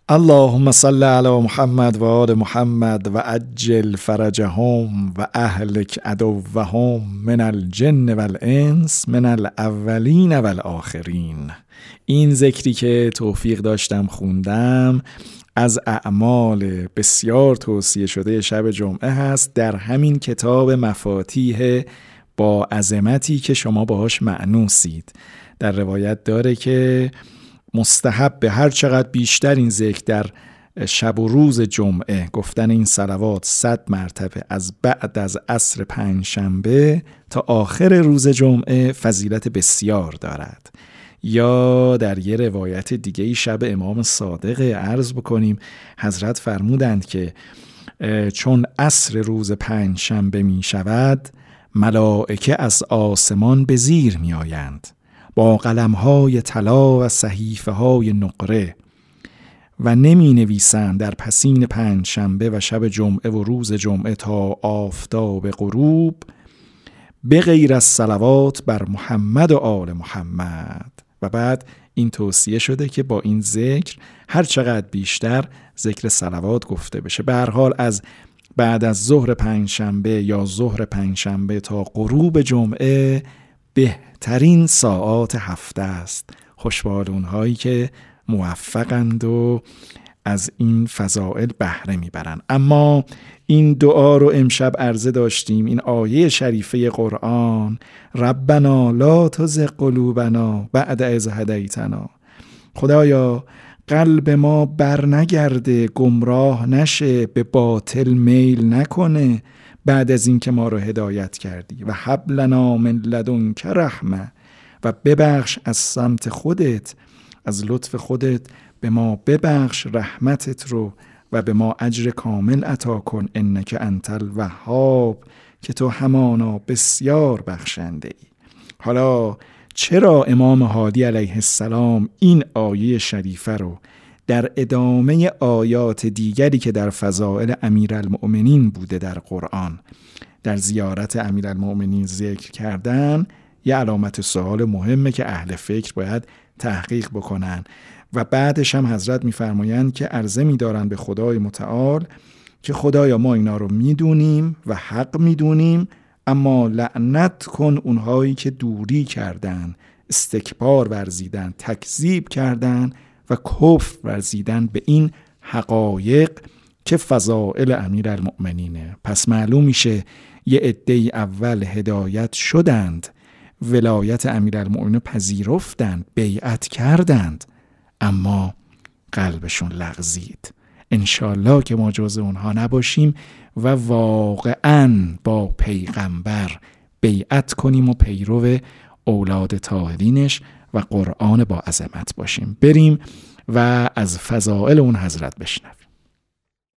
اللهم صل علی محمد و آل محمد و عجل فرجهم و اهلک عدوهم من الجن و الانس من الاولین و الاخرین. این ذکری که توفیق داشتم خوندم از اعمال بسیار توصیه شده شب جمعه هست در همین کتاب مفاتیح با عظمتی که شما باهاش مأنوسید. در روایت داره که مستحب به هر چقدر بیشتر این ذکر در شب و روز جمعه گفتن این صلوات 100 مرتبه از بعد از عصر پنجشنبه تا آخر روز جمعه فضیلت بسیار دارد. یا در یه روایت دیگه شب امام صادق عرض بکنیم حضرت فرمودند که چون عصر روز پنجشنبه می شود ملائکه از آسمان به زیر می آیند با قلم‌های طلا و صحیفه‌های نقره و نمی نویسند در پسین پنجشنبه و شب جمعه و روز جمعه تا آفتاب غروب به غیر از صلوات بر محمد و آل محمد. و بعد این توصیه شده که با این ذکر هر چقدر بیشتر ذکر صلوات گفته بشه. به هر حال از بعد از ظهر پنجشنبه یا ظهر پنجشنبه تا غروب جمعه بهترین ساعات هفته است. خوشبال اونهایی که موفقند و از این فضائل بهره میبرن. اما این دعا رو امشب عرضه داشتیم، این آیه شریفه قرآن ربنا لا تزغ قلوبنا بعد اذ هدیتنا، خدایا قلب ما بر نگرده، گمراه نشه، به باطل میل نکنه بعد از این که ما رو هدایت کردی، و هب لنا من لدنک رحمه، و ببخش از سمت خودت، از لطف خودت به ما ببخش رحمتت رو و به ما اجر کامل عطا کن، انک انت الوهاب، که تو همانا بسیار بخشنده ای. حالا چرا امام هادی علیه السلام این آیه شریفه رو در ادامه آیات دیگری که در فضائل امیرالمؤمنین بوده در قرآن در زیارت امیرالمؤمنین ذکر کردن؟ یه علامت سوال مهمه که اهل فکر باید تحقیق بکنن. و بعدش هم حضرت میفرمایند که عرضه می‌دارن به خدای متعال که خدایا ما اینا رو میدونیم و حق میدونیم، اما لعنت کن اونهایی که دوری کردن، استکبار ورزیدن، تکذیب کردن و کفر ورزیدن به این حقایق که فضائل امیرالمؤمنینه. پس معلوم میشه یه عده‌ای اول هدایت شدند، ولایت امیرالمؤمنین پذیرفتند، بیعت کردند، اما قلبشون لغزید. انشالله که ما جز اونها نباشیم و واقعاً با پیغمبر بیعت کنیم و پیرو اولاد طاهرینش و قرآن با عظمت باشیم. بریم و از فضائل اون حضرت بشنویم.